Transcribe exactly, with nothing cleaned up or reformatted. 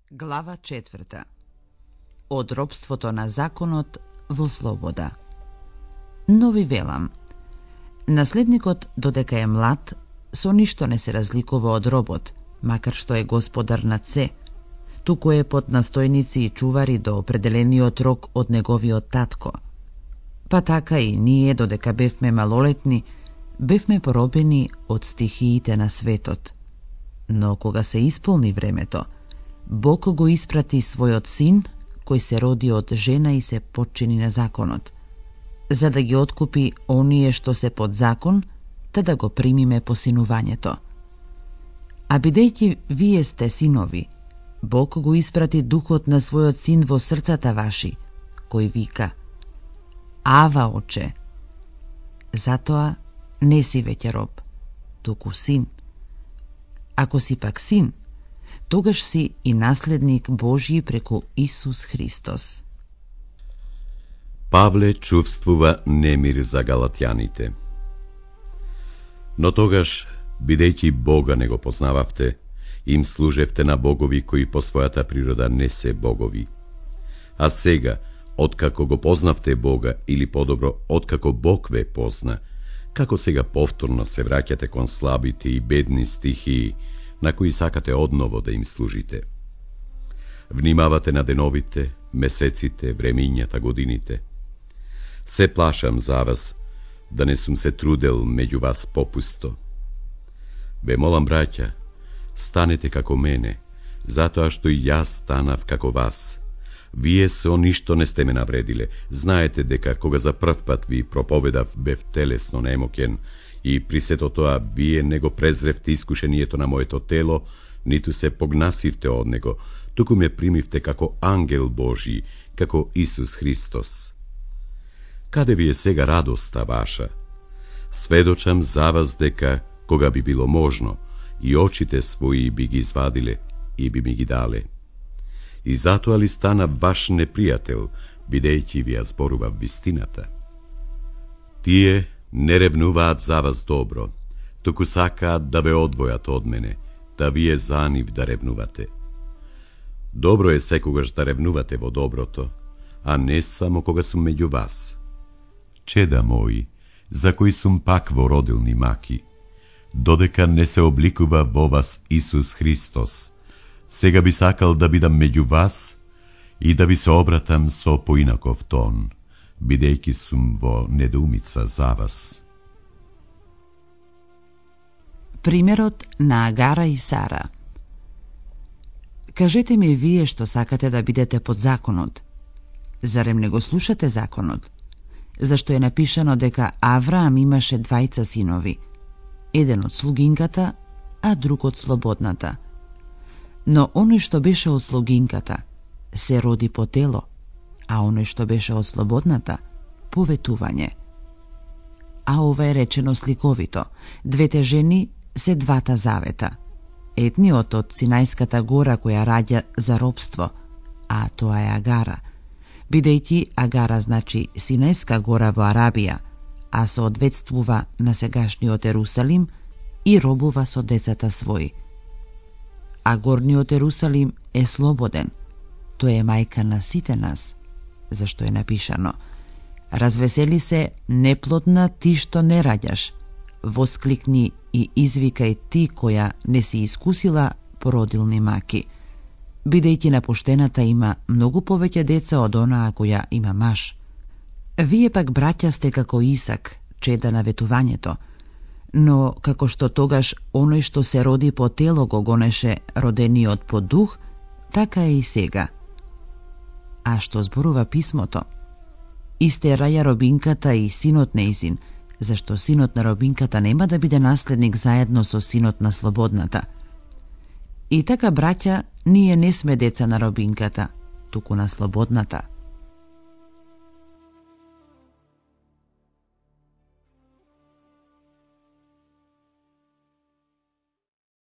Глава четврта. Од робството на законот во слобода. Но ви велам, наследникот додека е млад, со ништо не се разликува од робот, макар што е господар над се, туку е под настојници и чувари до определениот рок од неговиот татко. Па така и ние, додека бевме малолетни, бевме поробени од стихиите на светот. Но кога се исполни времето, Бог го испрати својот син, кој се роди од жена и се подчини на законот, за да ги откупи оние што се под закон, та да го примиме по синувањето. А бидејќи вие сте синови, Бог го испрати духот на својот син во срцата ваши, кој вика: Ава, оче! Затоа не си веќе роб, туку син. Ако си пак син, тогаш си и наследник Божји преку Исус Христос. Павле чувствува немир за галатјаните. Но тогаш, бидејќи Бога не го познававте, им служевте на богови кои по својата природа не се богови. А сега, откако го познавте Бога, или подобро, откако Бог ве позна, како сега повторно се враќате кон слабите и бедни стихии, на кои сакате одново да им служите. Внимавате на деновите, месеците, времињата, годините. Се плашам за вас, да не сум се трудел меѓу вас попусто. Ве молам, браќа, станете како мене, затоа што и јас станав како вас. Вие со ништо не сте ме навредиле. Знаете дека кога за прв пат ви проповедав, бев телесно немокен, и при сето тоа вие не го презревте искушението на моето тело, ниту се погнасивте од него, туку ме примивте како ангел Божи, како Исус Христос. Каде ви е сега радоста ваша? Сведочам за вас дека, кога би било можно, и очите своји би ги извадиле и би ми ги дале. И затоа ли стана ваш непријател, бидејќи ви ја зборував вистината? Тие не ревнуваат за вас добро, туку сакаат да ве одвојат од мене, да вие за нив да ревнувате. Добро е секогаш да ревнувате во доброто, а не само кога сум меѓу вас. Чеда мои, за кои сум пак во родилни маки, додека не се обликува во вас Исус Христос, сега би сакал да бидам меѓу вас и да ви се обратам со поинаков тон, бидејќи сум во недоумица за вас. Примерот на Агара и Сара. Кажете ми вие што сакате да бидете под законот. Зарем не го слушате законот? Зашто е напишано дека Авраам имаше двајца синови, еден од слугинката, а друг од слободната. Но оној што беше од слугинката се роди по тело, а оној што беше од слободната по ветување. А ова е речено сликовито. Двете жени се двата завета. Едниот од Синајската гора која раѓа за робство, а тоа е Агара, бидејќи Агара значи Синајска гора во Арабија, а соодветствува на сегашниот Ерусалим и робува со децата своји. А горниот Ерусалим е слободен, тој е мајка на сите нас, зашто е напишано: Развесели се, неплодна ти што не раѓаш, воскликни и извикај ти која не си искусила породилни маки, бидејќи на поштената има многу повеќе деца од онаа која има маж. Вие пак, браќа, сте како Исак, чеда на ветувањето, но како што тогаш оној што се роди по тело го гонеше родениот по дух, така е и сега. А што зборува писмото? Исте раја робинката и синот нејзин, зашто синот на робинката нема да биде наследник заедно со синот на слободната. И така, браќа, ние не сме деца на робинката, туку на слободната.